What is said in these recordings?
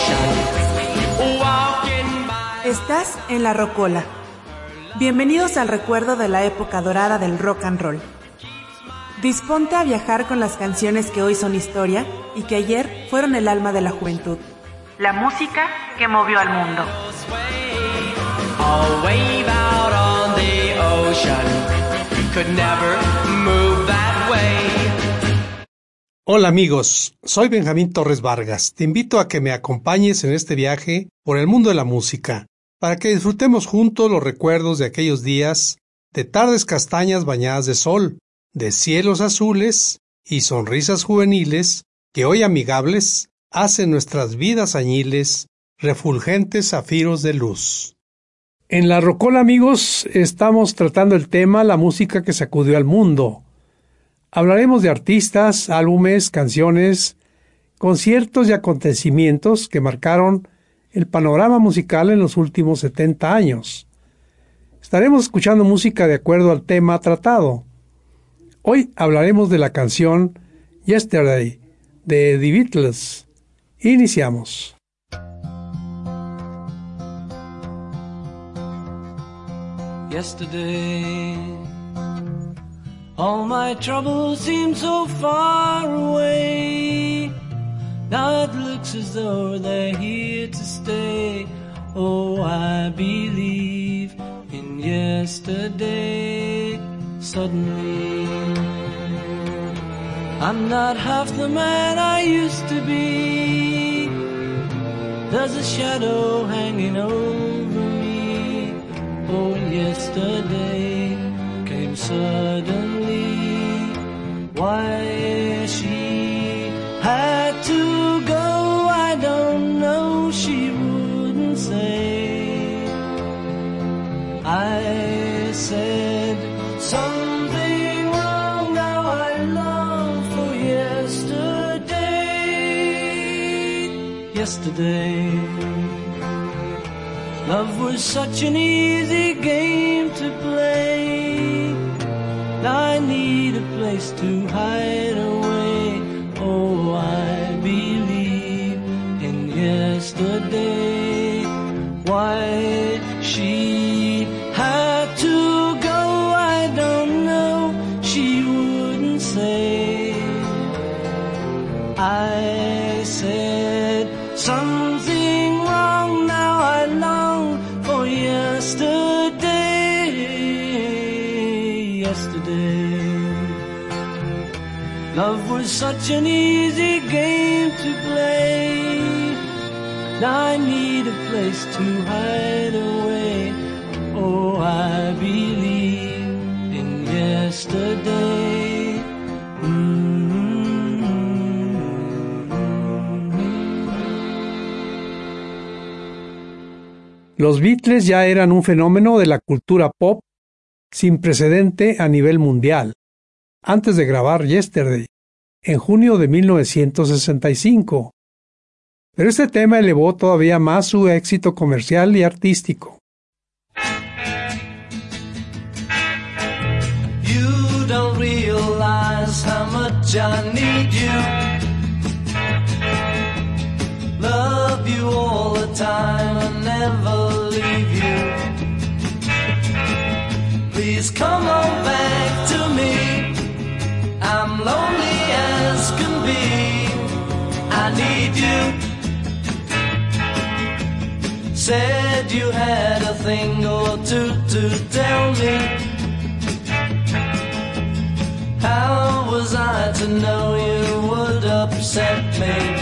Estás en La Rocola. Bienvenidos al recuerdo de la época dorada del rock and roll. Disponte a viajar con las canciones que hoy son historia y que ayer fueron el alma de la juventud. La música que movió al mundo. Hola amigos, soy Benjamín Torres Vargas. Te invito a que me acompañes en este viaje por el mundo de la música, para que disfrutemos juntos los recuerdos de aquellos días, de tardes castañas bañadas de sol, de cielos azules y sonrisas juveniles que hoy amigables hacen nuestras vidas añiles refulgentes zafiros de luz. En La Rocola, amigos, estamos tratando el tema La música que sacudió al mundo. Hablaremos de artistas, álbumes, canciones, conciertos y acontecimientos que marcaron el panorama musical en los últimos 70 años. Estaremos escuchando música de acuerdo al tema tratado. Hoy hablaremos de la canción Yesterday de The Beatles. Iniciamos. Yesterday, all my troubles seem so far away. Now it looks as though they're here to stay. Oh, I believe in yesterday. Suddenly, I'm not half the man I used to be. There's a shadow hanging over me. Oh, yesterday came suddenly. Why she had to go, I don't know, she wouldn't say. I said something wrong, now I long for yesterday. Yesterday, love was such an easy game to play. Now I need a place to hide away. Oh, I believe in yesterday. Why she had to go, I don't know, she wouldn't say. I said something wrong, now I long for yesterday. Yesterday, love was such an easy game to play. Now I need a place to hide away. Oh, I believe in yesterday. Los Beatles ya eran un fenómeno de la cultura pop sin precedente a nivel mundial, antes de grabar Yesterday, en junio de 1965. Pero este tema elevó todavía más su éxito comercial y artístico. You don't realize how much I need you. Love you all the time and never leave you. Please come on back to me. I'm lonely as can be. I need you. Said you had a thing or two to tell me. How was I to know you would upset me?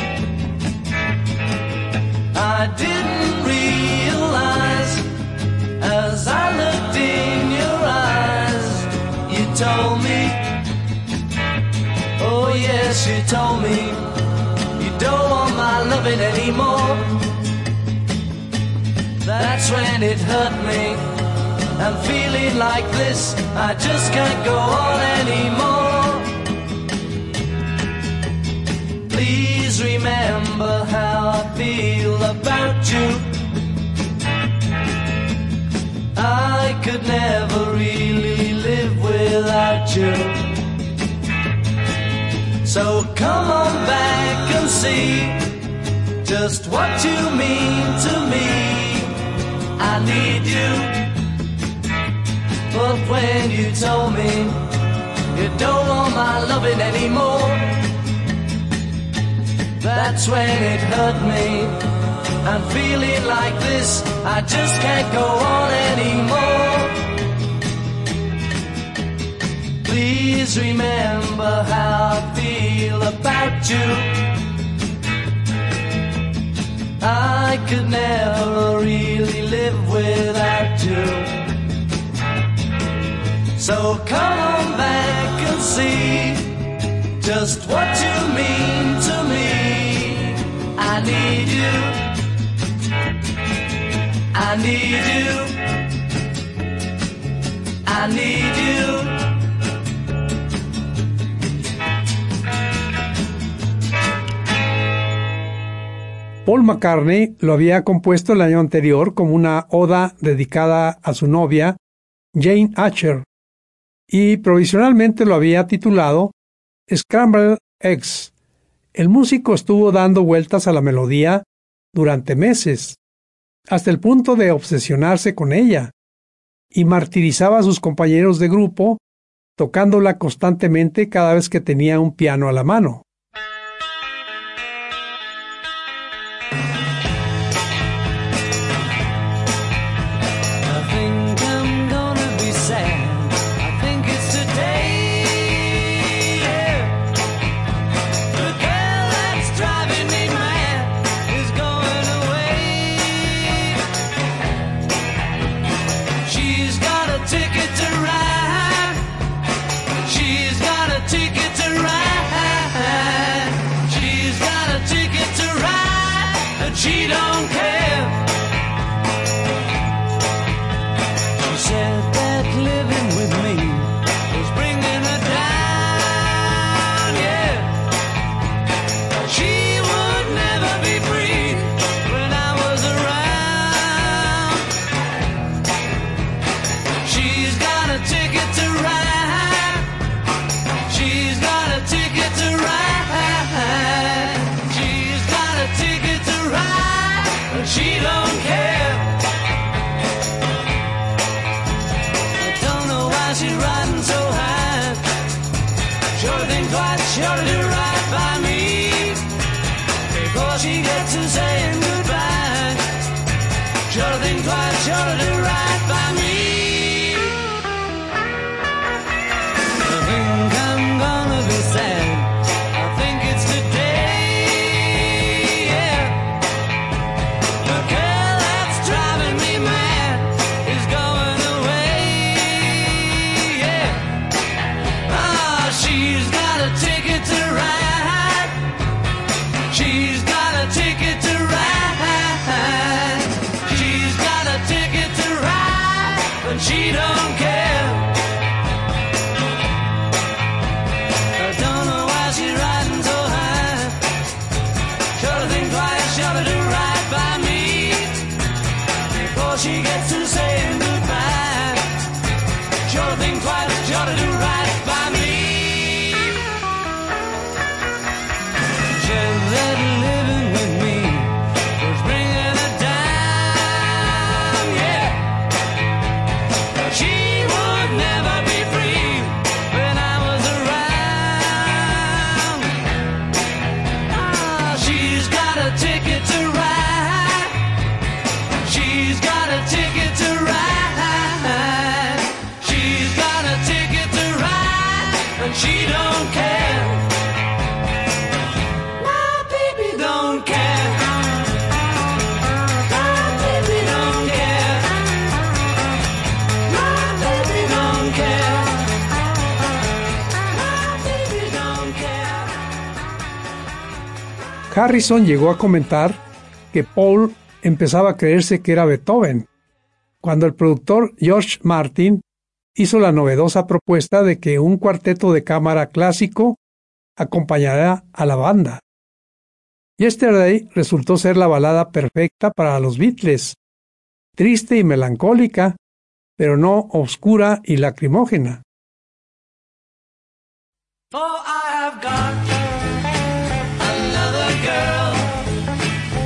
I didn't realize as I looked in your eyes. You told me, oh yes, you told me, you don't want my loving anymore. That's when it hurt me. I'm feeling like this, I just can't go on anymore. Please remember how I feel about you. I could never really live without you. So come on back and see just what you mean to me. I need you, but when you told me you don't want my loving anymore, that's when it hurt me. I'm feeling like this, I just can't go on anymore. Please remember how I feel about you. I could never really live without you. So come on back and see just what you mean to me. I need you, I need you, I need you. Paul McCartney lo había compuesto el año anterior como una oda dedicada a su novia, Jane Asher, y provisionalmente lo había titulado Scrambled Eggs. El músico estuvo dando vueltas a la melodía durante meses, hasta el punto de obsesionarse con ella, y martirizaba a sus compañeros de grupo, tocándola constantemente cada vez que tenía un piano a la mano. She don't care. She said that living with me was bringing her down, yeah. She would never be free when I was around. She's got a ticket to ride. She's got a ticket to ride. She's got a ticket to ride, but she don't care. I don't know why she's riding so high. Sure think twice, sure to do right by me before she gets to saying goodbye. Sure think twice, sure to do right by me. I think I'm gonna be sad. I think it's today, yeah. The girl that's driving me mad is going away, yeah. Ah, she's got a ticket to ride. She's got a ticket to ride. She's got a ticket to ride, but she don't care. I don't know why she's riding so high. Sure to think twice, sure to do right by me before she gets to saying goodbye. Sure to think twice, sure to do right by me. Said that living with me was bringing her down, yeah. She would never be free when I was around. Ah, she's got a ticket to ride. She's got a ticket to ride. She's got a ticket to ride, but she don't care. My baby don't care. My baby don't care. My baby don't care. My baby don't care. Harrison llegó a comentar que Paul empezaba a creerse que era Beethoven, cuando el productor George Martin hizo la novedosa propuesta de que un cuarteto de cámara clásico acompañará a la banda. Yesterday resultó ser la balada perfecta para los Beatles, triste y melancólica, pero no oscura y lacrimógena. For I have got another girl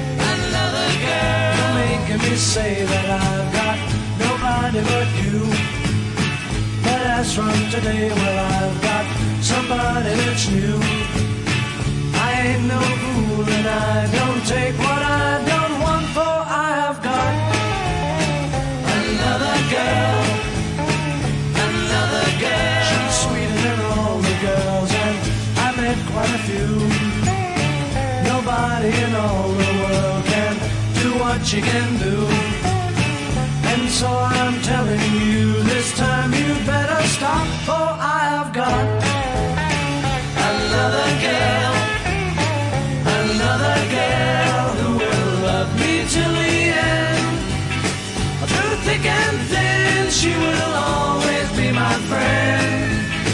me say that I've got nobody but you. But as from today, well, I've got somebody that's new. I ain't no fool and I don't take what I don't want, for I've got another girl, another girl. She's sweeter than all the girls, and I met quite a few. Nobody in all the world can do what she can do. And so I'm telling you, this time you better stop, for I've got another girl, another girl who will love me till the end. Through thick and thin, she will always be my friend.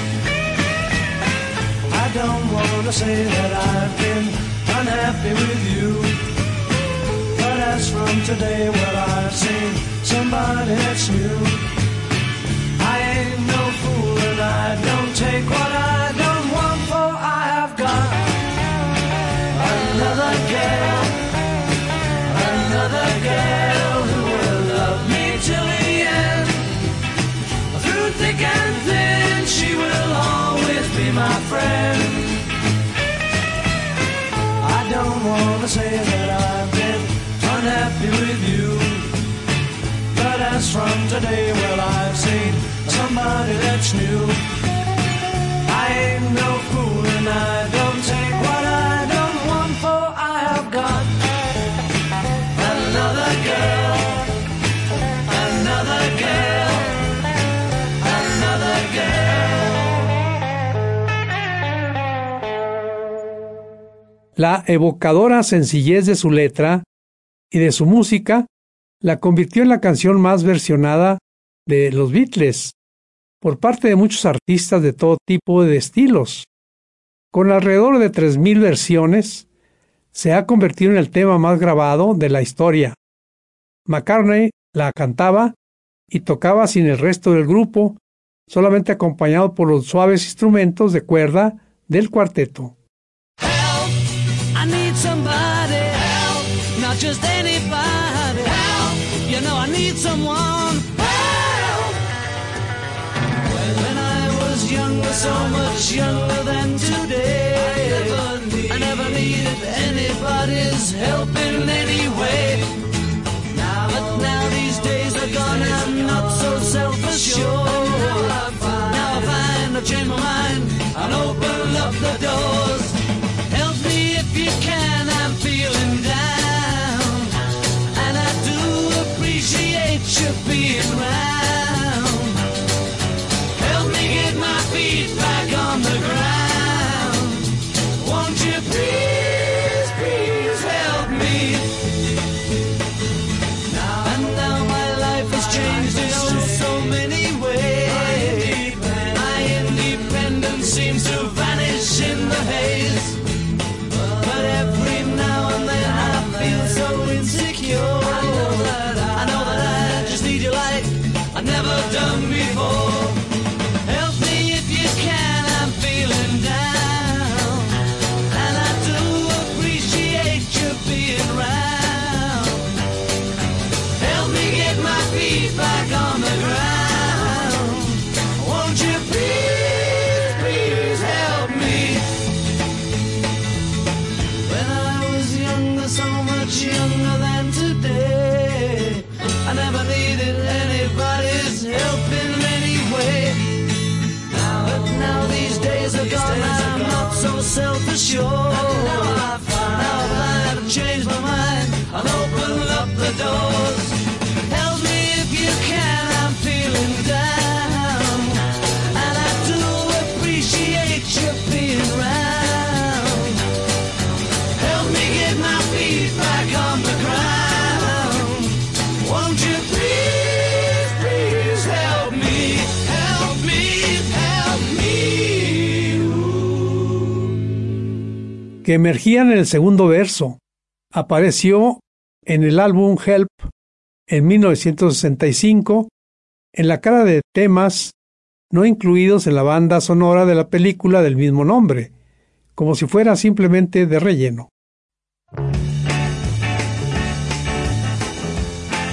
I don't want to say that I've been unhappy with you, but as from today, well, I've seen somebody that's new. I ain't no fool and I don't take what I don't want, for I've got another girl, another girl who will love me till the end. Through thick and thin, she will always be my friend. I don't want to say that I've been unhappy with you, but as from today, well, I've seen somebody that's new. I ain't no fool and I don't take what I don't want, for I have got another girl, another girl, another girl. La evocadora sencillez de su letra y de su música la convirtió en la canción más versionada de los Beatles por parte de muchos artistas de todo tipo de estilos. Con alrededor de 3,000 versiones, se ha convertido en el tema más grabado de la historia. McCartney la cantaba y tocaba sin el resto del grupo, solamente acompañado por los suaves instrumentos de cuerda del cuarteto. I need somebody help, not just anybody help. You know I need someone help. When I was younger, so much younger than today, I never needed anybody's help in any way. But now these days are gone, I'm not so self-assured. Now I find I've changed my mind and open up the doors. Help me if you can, I'm feeling down, and I do appreciate you being around. Help me get my feet back on the ground. Won't you please, please help me? And now my life has changed in oh so many ways. My independence seems to vanish in the haze. But every now and then I feel so insecure. I know that I just need you like I've never done before. Help me if you can, I'm feeling down, and I do appreciate you being around. Help me get my feet back on the ground. Won't you please, please help me? When I was younger, so much younger than today, I never needed anybody's help in any way. But now these days are gone, I'm not so self-assured. Now I find I've changed my mind and open up the doors. Help me if you can, I'm feeling down, and I do appreciate you being around. Help me get my feet back on the ground. Won't you please, please help me, help me, help me. Que emergía en el segundo verso. Apareció en el álbum Help en 1965 en la cara de temas no incluidos en la banda sonora de la película del mismo nombre, como si fuera simplemente de relleno.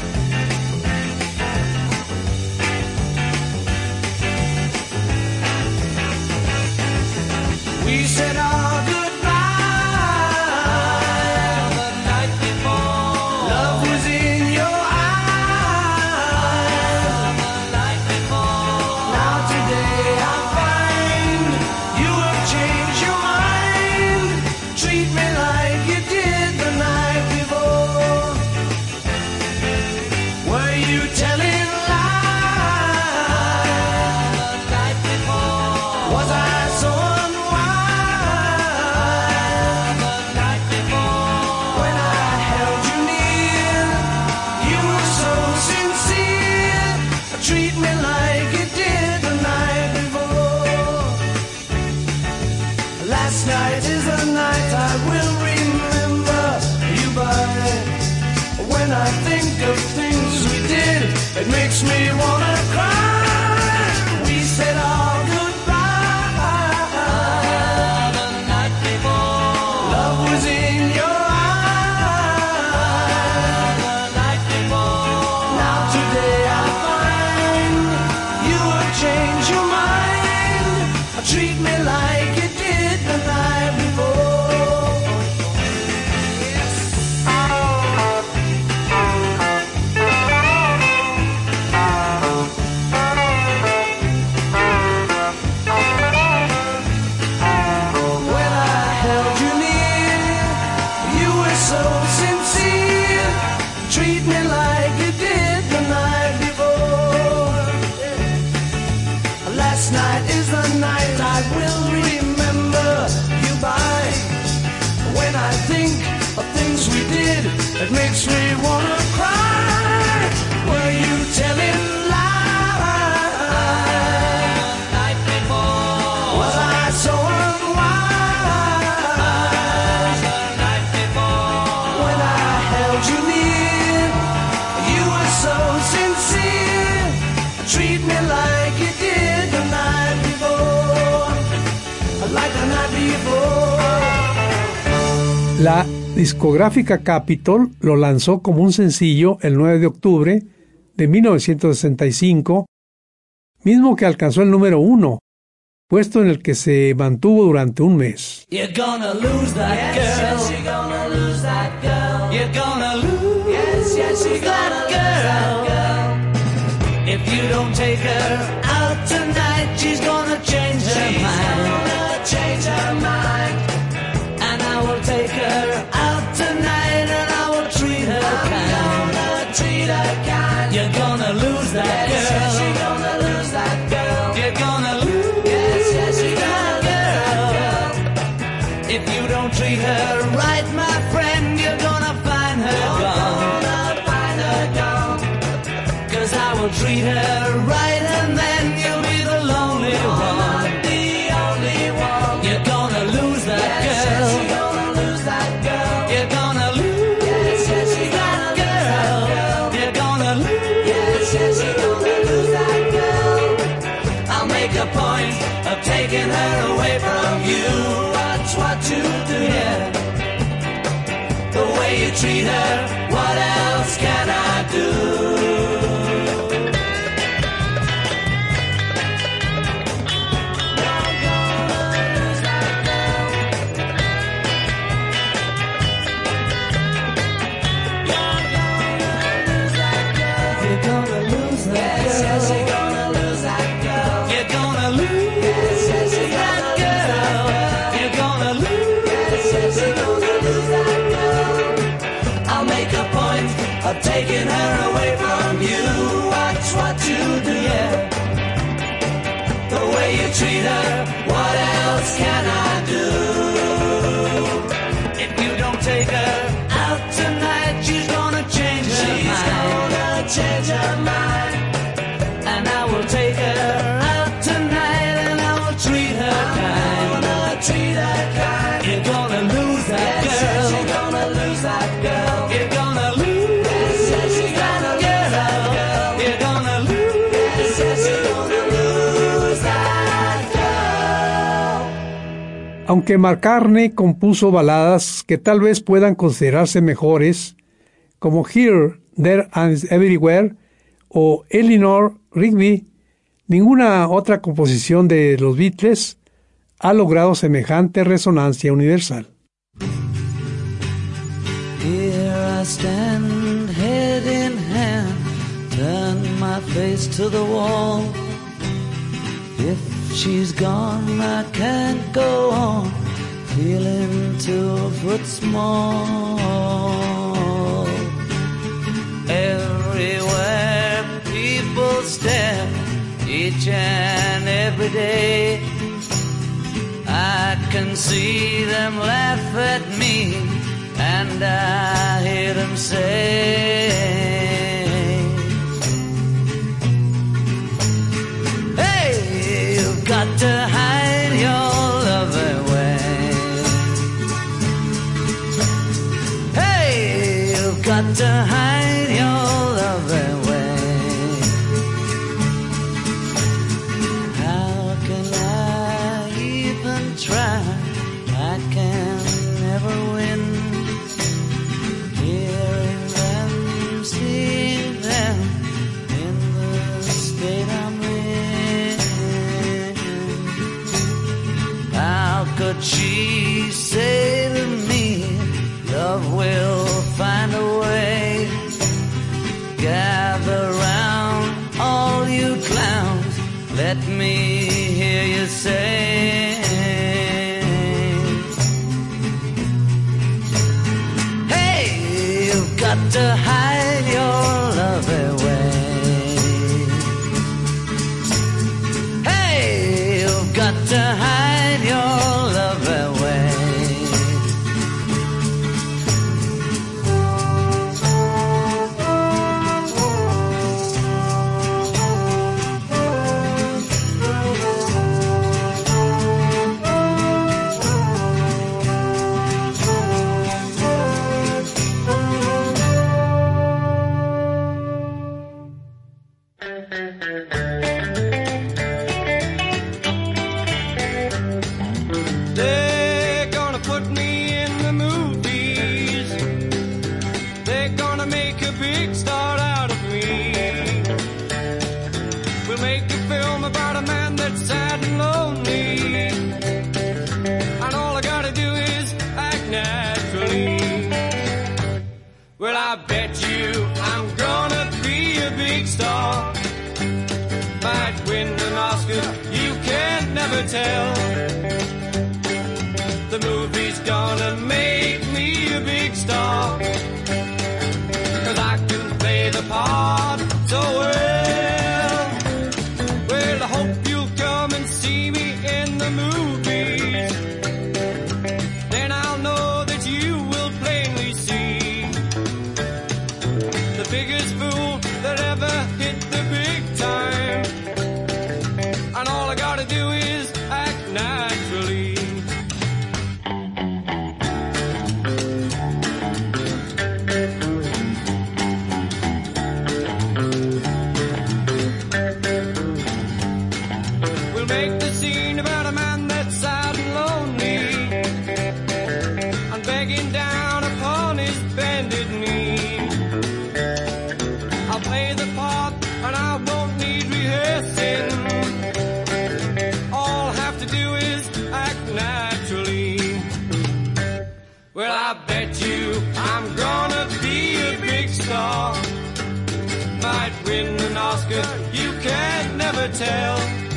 when I think of things we did, it makes me wanna cry. We said our goodbye the night before. Love was in your eyes the night before. Now today I find you have changed your mind. Treat me like you did the night before. It makes me wanna cry. Were you telling lies the night before? Was I so unwise the night before? When I held you near, you were so sincere. Treat me like you did the night before, like the night before. La discográfica Capitol lo lanzó como un sencillo el 9 de octubre de 1965, mismo que alcanzó el número 1, puesto en el que se mantuvo durante un mes. You're gonna lose that girl. Yes, you're gonna lose that girl. You're gonna lose. Yes, you're gonna lose that girl. If you don't take her out tonight, she's gonna change her mind. She's gonna change her mind. And I will take her out tonight, and I will treat her kind. I'm gonna treat her kind. You're gonna lose that girl. Yes, you're gonna lose that girl. You're gonna lose. Yes, you're gonna lose that girl. If you don't treat her right, my friend, you're gonna find her gone. Gonna find her gone. 'Cause I will treat her right, and then you'll be the lonely one. Not the only one. You're gonna lose that girl. Yes, you're gonna lose that girl. You're gonna lose. Yes, you're gonna lose that girl. You're gonna lose. Yes, you're gonna lose that girl. I'll make a point of taking her away from you. Watch what you do, yeah. The way you treat her, what else can I do? Of taking her away from you. Watch what you do, yeah. The way you treat her, what else can I do? If you don't take her out tonight, she's gonna change her mind. She's gonna change her mind. And I will take her out tonight, and I will treat her kind. I'm gonna treat her kind. You're gonna lose that girl. Yes, you're gonna lose that girl. You're gonna lose. Aunque McCartney compuso baladas que tal vez puedan considerarse mejores, como Here, There and Everywhere o Eleanor Rigby, ninguna otra composición de los Beatles ha logrado semejante resonancia universal. Here I stand, head in hand, turn my face to the wall. If she's gone, I can't go on, feeling 2 foot small. Everywhere people stare, each and every day. I can see them laugh at me, and I hear them say, got to hide your love away. Hey, you've got to hide hide your love away. How can I even try? I can never win. Hearing them, seeing them in the state I'm in. How could she say to me, love will find a way? Gather round, all you clowns, let me hear you say, hey, you've got to hide your love away. Hey, you've got to hide your love away. They're gonna put me in the movies. They're gonna make a big star out of me. We'll make a film about a man that's sad and lonely, and all I gotta do is act naturally. Well, I bet you I'm gonna be a big star. Might win an Oscar, you can never tell. The movie's gonna make me a big star, 'cause I can play the part so well. Well, I hope you'll come and see me in the movies. Then I'll know that you will plainly see the biggest fool that ever hit the big time. And all I gotta do is act naturally. We'll make the scene about a man that's sad and lonely, and begging down upon his bended knee. I'll play the part and I won't need rehearsing. All I have to do is act naturally. Well, I bet you I'm gonna be a big star. Might win an Oscar, you can never tell.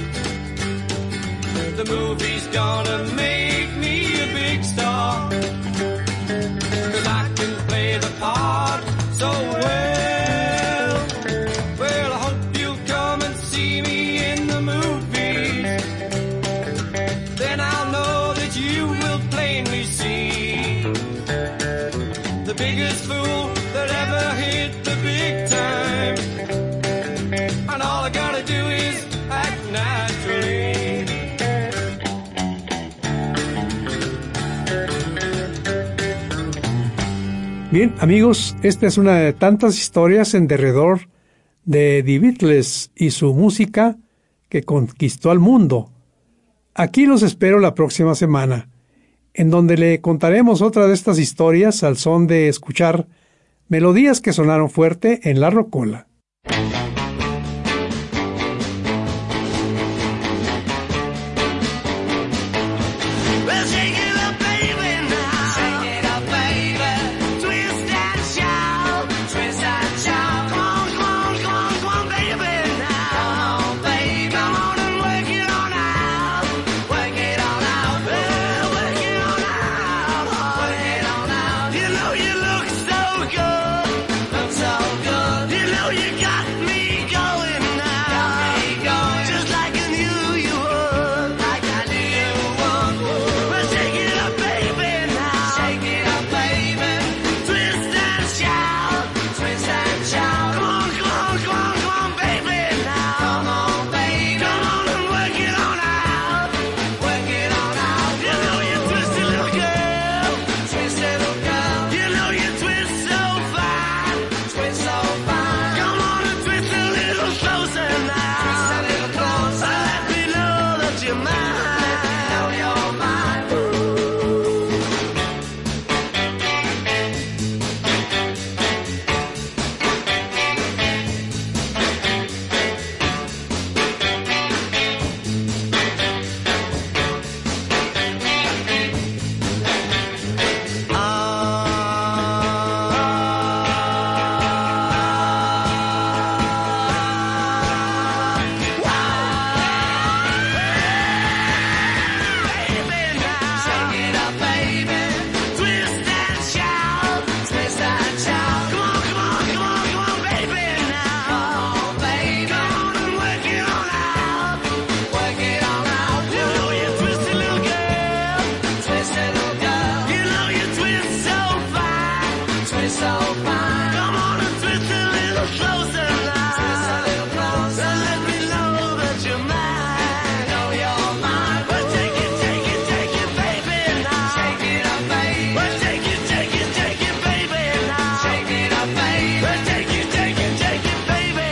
The movie's gonna make me a big star, 'cause I can play the part so well. Well, I hope you'll come and see me in the movies. Then I'll know that you will plainly see the biggest fool that ever hit the big time. And all I gotta do is act naturally. Bien, amigos, esta es una de tantas historias en derredor de The Beatles y su música que conquistó al mundo. Aquí los espero la próxima semana, en donde le contaremos otra de estas historias al son de escuchar melodías que sonaron fuerte en la rocola. You know you Come on and twist a little closer now. And let me know that you're mine. Well, take it, baby, now. Well, take it, baby, now. Well, take it, baby,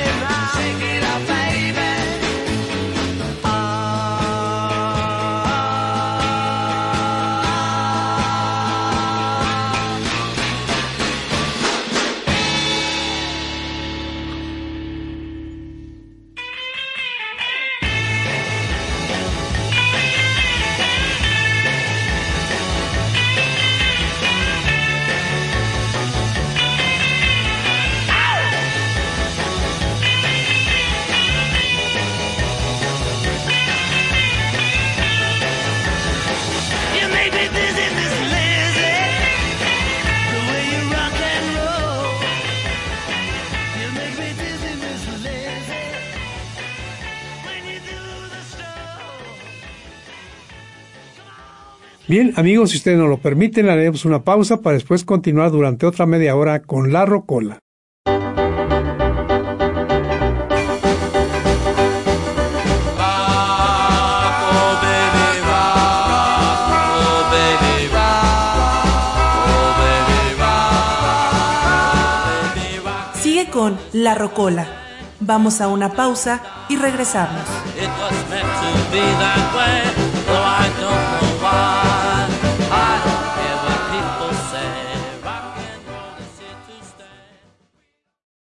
You make me dizzy, Miss Lizzy, the way you rock and roll. You make me dizzy, Miss Lizzy, when you do the stroll. Bien, amigos, si ustedes nos lo permiten, haremos una pausa para después continuar durante otra media hora con La Rocola. Sigue con La Rocola. Vamos a una pausa y regresamos. It was meant to be that way, though I don't